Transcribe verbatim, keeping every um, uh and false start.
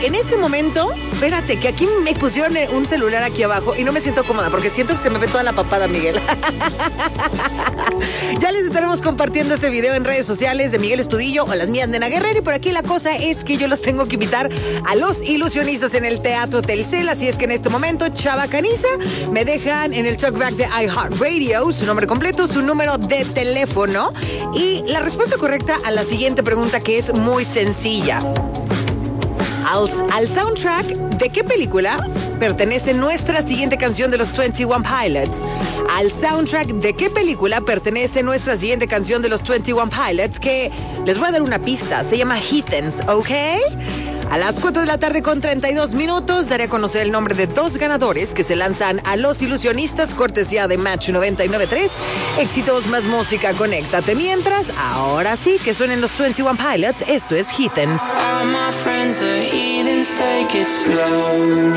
En este momento, espérate, que aquí me pusieron un celular aquí abajo y no me siento cómoda porque siento que se me ve toda la papada, Miguel. Ya les estaremos compartiendo ese video en redes sociales de Miguel Estudillo o las mías de Nena Guerrero. Y por aquí la cosa es que yo los tengo que invitar a los ilusionistas en el Teatro Telcel. Así es que en este momento, Chava Caniza, me dejan en el talkback de iHeartRadio su nombre completo, su número de teléfono y la respuesta correcta a la siguiente pregunta, que es muy sencilla. Al, al soundtrack ¿de qué película pertenece nuestra siguiente canción de los veintiuno Pilots? Al soundtrack ¿de qué película pertenece nuestra siguiente canción de los veintiuno Pilots? Que les voy a dar una pista, se llama Heathens, ¿ok? A las cuatro de la tarde con treinta y dos minutos daré a conocer el nombre de dos ganadores que se lanzan a Los Ilusionistas, cortesía de Match noventa y nueve punto tres. Éxitos más música, conéctate. Mientras, ahora sí, que suenen los veintiuno Pilots, esto es Heathens. All my friends are heathens, take it slow.